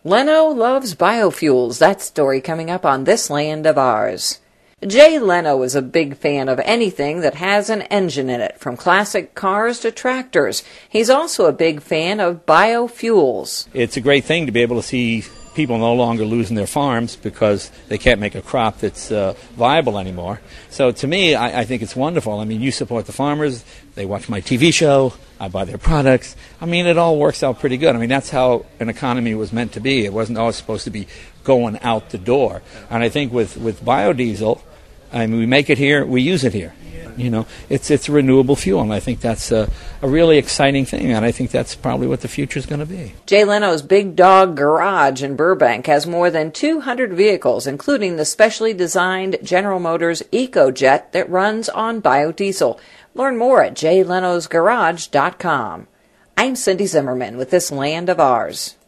Leno loves biofuels. That story coming up on This Land of Ours. Jay Leno is a big fan of anything that has an engine in it, from classic cars to tractors. He's also a big fan of biofuels. It's a great thing to be able to see people no longer losing their farms because they can't make a crop that's viable anymore. So to me, I think it's wonderful. I mean, you support the farmers, they watch my TV show, I buy their products. I mean, it all works out pretty good. I mean, that's how an economy was meant to be. It wasn't always supposed to be going out the door. And I think with biodiesel, I mean, we make it here, we use it here. You know, it's a renewable fuel, and I think that's a really exciting thing, and I think that's probably what the future is going to be. Jay Leno's Big Dog Garage in Burbank has more than 200 vehicles, including the specially designed General Motors EcoJet that runs on biodiesel. Learn more at jaylenosgarage.com. I'm Cindy Zimmerman with This Land of Ours.